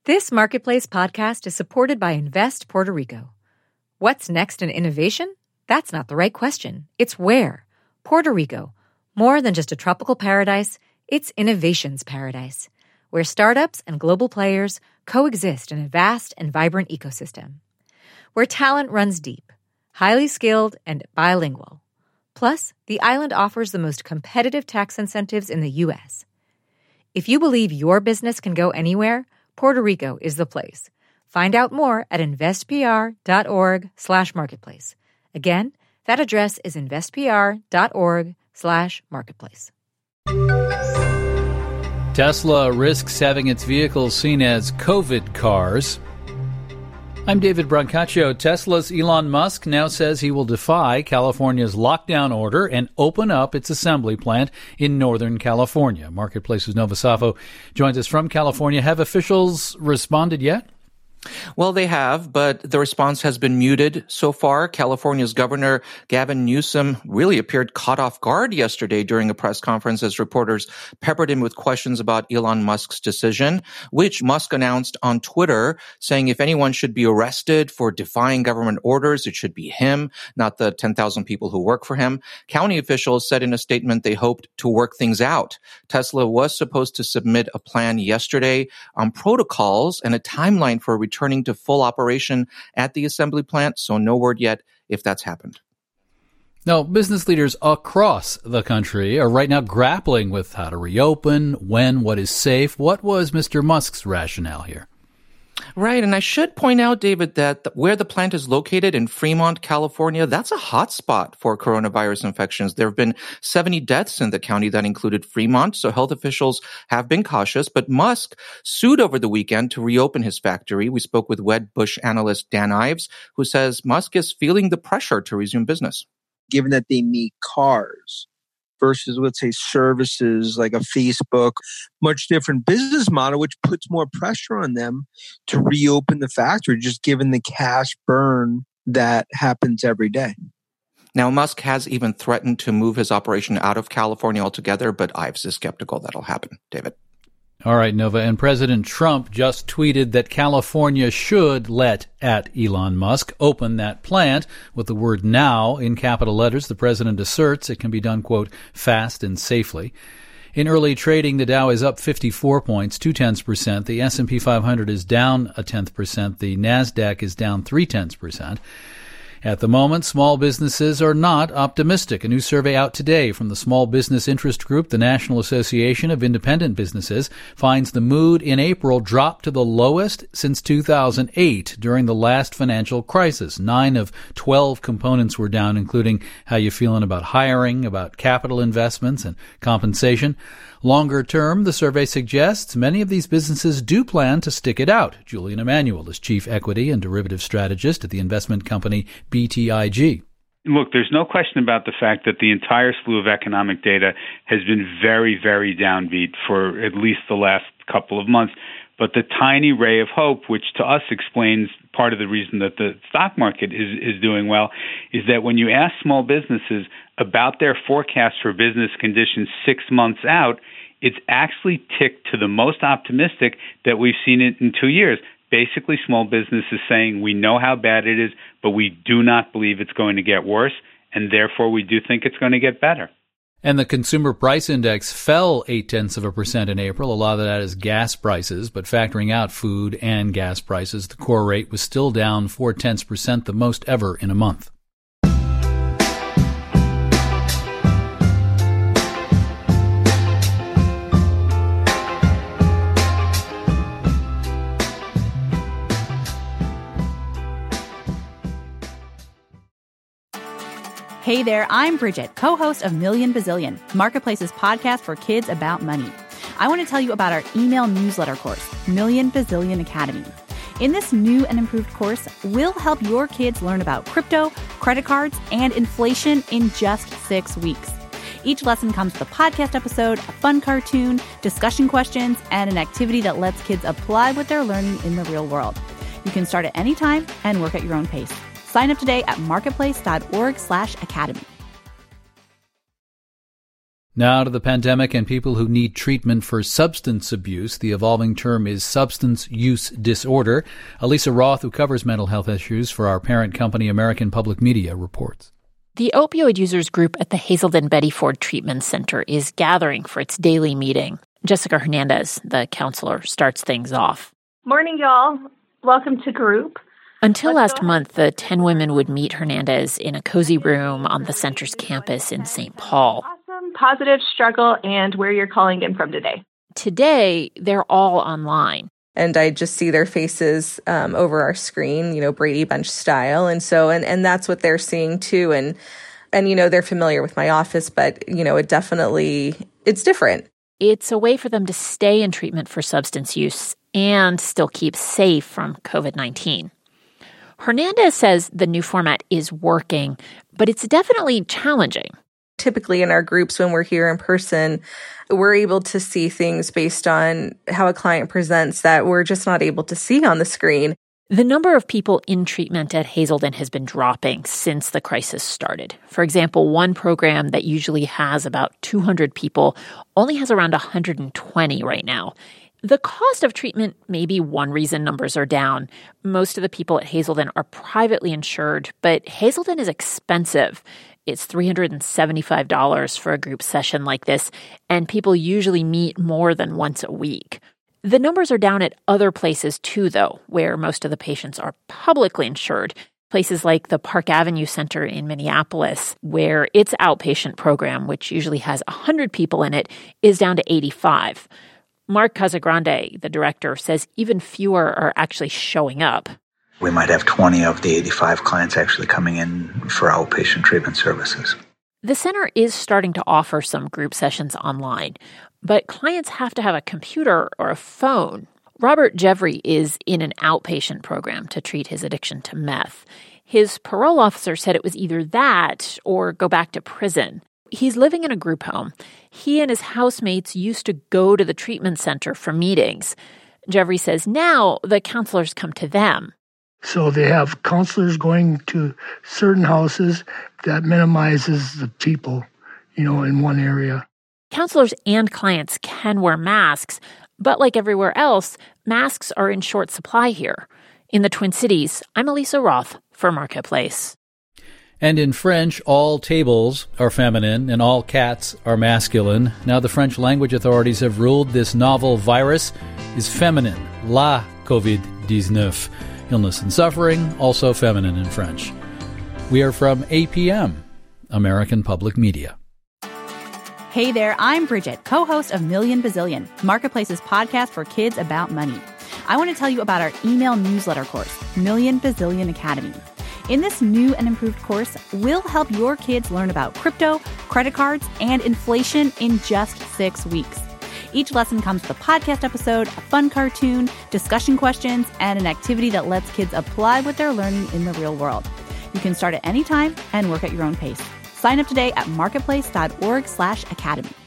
This Marketplace podcast is supported by Invest Puerto Rico. What's next in innovation? That's not the right question. It's where. Puerto Rico. More than just a tropical paradise, it's innovation's paradise, where startups and global players coexist in a vast and vibrant ecosystem. Where talent runs deep, highly skilled, and bilingual. Plus, the island offers the most competitive tax incentives in the U.S. If you believe your business can go anywhere, Puerto Rico is the place. Find out more at investpr.org/marketplace. Again, that address is investpr.org/marketplace. Tesla risks having its vehicles seen as COVID cars. I'm David Brancaccio. Tesla's Elon Musk now says he will defy California's lockdown order and open up its assembly plant in Northern California. Marketplace's Nova Safo joins us from California. Have officials responded yet? Well, they have, but the response has been muted so far. California's Governor Gavin Newsom really appeared caught off guard yesterday during a press conference as reporters peppered him with questions about Elon Musk's decision, which Musk announced on Twitter, saying if anyone should be arrested for defying government orders, it should be him, not the 10,000 people who work for him. County officials said in a statement they hoped to work things out. Tesla was supposed to submit a plan yesterday on protocols and a timeline for returning to full operation at the assembly plant, so no word yet if that's happened. Now, business leaders across the country are right now grappling with how to reopen, when, what is safe. What was Mr. Musk's rationale here? Right, and I should point out, David, that where the plant is located in Fremont, California, that's a hot spot for coronavirus infections. There have been 70 deaths in the county that included Fremont, so health officials have been cautious. But Musk sued over the weekend to reopen his factory. We spoke with Wedbush analyst Dan Ives, who says Musk is feeling the pressure to resume business. Given that they make cars versus, let's say, services like a Facebook, much different business model, which puts more pressure on them to reopen the factory, just given the cash burn that happens every day. Now, Musk has even threatened to move his operation out of California altogether, but Ives is skeptical that'll happen. David. All right, Nova. And President Trump just tweeted that California should let Elon Musk open that plant with the word now in capital letters. The president asserts it can be done, quote, fast and safely. In early trading, the Dow is up 54 points, 0.2%. The S&P 500 is down 0.1%. The NASDAQ is down 0.3%. At the moment, small businesses are not optimistic. A new survey out today from the Small Business Interest Group, the National Association of Independent Businesses, finds the mood in April dropped to the lowest since 2008 during the last financial crisis. 9 of 12 components were down, including how you feeling about hiring, about capital investments, and compensation. Longer term, the survey suggests many of these businesses do plan to stick it out. Julian Emanuel is chief equity and derivative strategist at the investment company BTIG. Look, there's no question about the fact that the entire slew of economic data has been very, very downbeat for at least the last couple of months. But the tiny ray of hope, which to us explains part of the reason that the stock market is doing well, is that when you ask small businesses about their forecast for business conditions 6 months out, it's actually ticked to the most optimistic that we've seen it in 2 years. Basically, small business is saying we know how bad it is, but we do not believe it's going to get worse, and therefore we do think it's going to get better. And the consumer price index fell 0.8% in April. A lot of that is gas prices, but factoring out food and gas prices, the core rate was still down 0.4%, the most ever in a month. Hey there, I'm Bridget, co-host of Million Bazillion, Marketplace's podcast for kids about money. I want to tell you about our email newsletter course, Million Bazillion Academy. In this new and improved course, we'll help your kids learn about crypto, credit cards, and inflation in just 6 weeks. Each lesson comes with a podcast episode, a fun cartoon, discussion questions, and an activity that lets kids apply what they're learning in the real world. You can start at any time and work at your own pace. Sign up today at marketplace.org/academy. Now to the pandemic and people who need treatment for substance abuse. The evolving term is substance use disorder. Elisa Roth, who covers mental health issues for our parent company, American Public Media, reports. The opioid users group at the Hazelden Betty Ford Treatment Center is gathering for its daily meeting. Jessica Hernandez, the counselor, starts things off. Morning, y'all. Welcome to group. Until last month, the 10 women would meet Hernandez in a cozy room on the center's campus in St. Paul. Awesome, positive struggle, and where you're calling in from today. Today, they're all online. And I just see their faces over our screen, Brady Bunch style. And so, and that's what they're seeing too. And they're familiar with my office, but, it's different. It's a way for them to stay in treatment for substance use and still keep safe from COVID-19. Hernandez says the new format is working, but it's definitely challenging. Typically in our groups, when we're here in person, we're able to see things based on how a client presents that we're just not able to see on the screen. The number of people in treatment at Hazelden has been dropping since the crisis started. For example, one program that usually has about 200 people only has around 120 right now. The cost of treatment may be one reason numbers are down. Most of the people at Hazelden are privately insured, but Hazelden is expensive. It's $375 for a group session like this, and people usually meet more than once a week. The numbers are down at other places too, though, where most of the patients are publicly insured. Places like the Park Avenue Center in Minneapolis, where its outpatient program, which usually has 100 people in it, is down to 85. Mark Casagrande, the director, says even fewer are actually showing up. We might have 20 of the 85 clients actually coming in for outpatient treatment services. The center is starting to offer some group sessions online, but clients have to have a computer or a phone. Robert Jeffrey is in an outpatient program to treat his addiction to meth. His parole officer said it was either that or go back to prison. He's living in a group home. He and his housemates used to go to the treatment center for meetings. Jeffrey says now the counselors come to them. So they have counselors going to certain houses that minimizes the people, in one area. Counselors and clients can wear masks, but like everywhere else, masks are in short supply here. In the Twin Cities, I'm Elisa Roth for Marketplace. And in French, all tables are feminine and all cats are masculine. Now the French language authorities have ruled this novel virus is feminine, la COVID-19. Illness and suffering, also feminine in French. We are from APM, American Public Media. Hey there, I'm Bridget, co-host of Million Bazillion, Marketplace's podcast for kids about money. I want to tell you about our email newsletter course, Million Bazillion Academy. In this new and improved course, we'll help your kids learn about crypto, credit cards, and inflation in just 6 weeks. Each lesson comes with a podcast episode, a fun cartoon, discussion questions, and an activity that lets kids apply what they're learning in the real world. You can start at any time and work at your own pace. Sign up today at marketplace.org/academy.